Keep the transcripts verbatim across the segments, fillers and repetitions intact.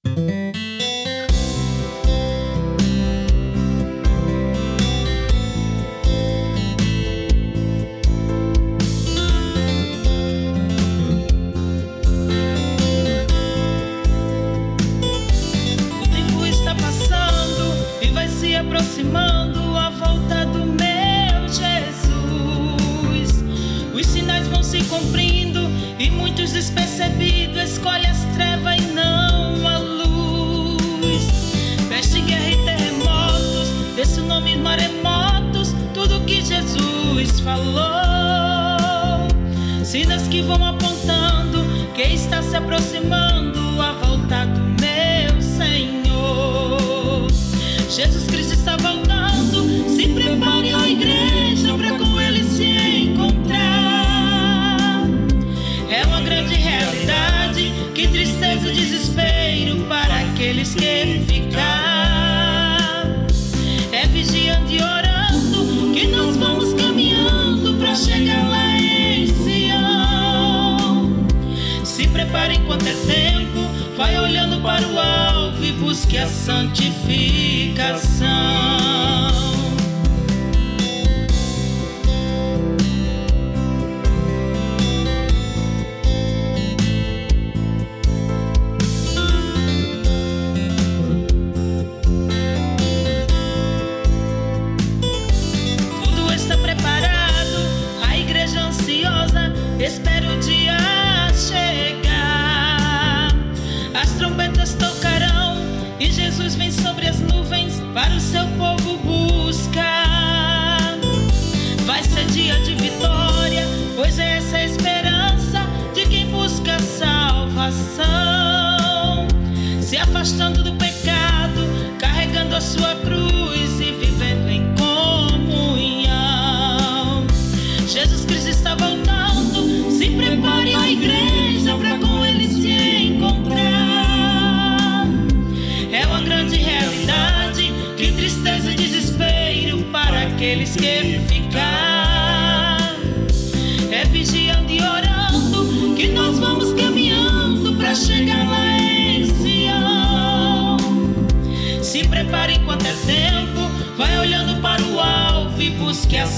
Aproximando a volta do meu Jesus, os sinais vão se cumprindo e muitos despercebidos escolhem as trevas e não a luz. Peste, guerra e terremotos, desse nome maremotos, tudo que Jesus falou, sinais que vão apontando que está se aproximando a volta do meu Senhor. Jesus Cristo está voltando, se prepare a igreja para com Ele se encontrar. É uma grande realidade, que tristeza e desespero para aqueles que ficar. É vigiando e orando que nós vamos caminhando para chegar lá em Sião. Se prepare enquanto é tempo, vai olhando para o alvo e busque a santificação. Tudo está preparado, a igreja ansiosa espera o dia chegar. As trombetas tocarão e Jesus vem sobre as nuvens para o seu povo buscar. Vai ser dia de vitória, pois é essa a esperança de quem busca a salvação, se afastando do pecado, carregando a sua cruz e vivendo em comunhão. Jesus Cristo está voltando, se prepare a igreja para com Ele se encontrar. É uma grande realidade, que tristeza e desespero para aqueles que ficar. É vigiando e orando que nós vamos caminhando para chegar lá em Sião. Se prepare enquanto é tempo, vai olhando para o alvo e busque a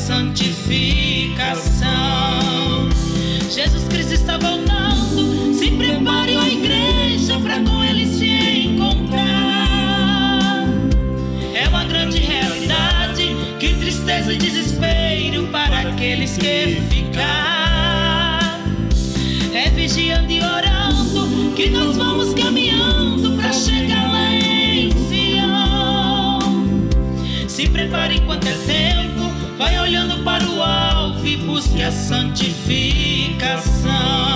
santificação. Jesus Cristo está voltando, se prepare a igreja para com Ele se encontrar. É uma grande realidade, que tristeza e desespero para aqueles que ficar. É vigiando e orando que nós vamos caminhando para chegar lá em Sião. Se prepare enquanto é tempo, vai olhando para o alvo e busque a santificação.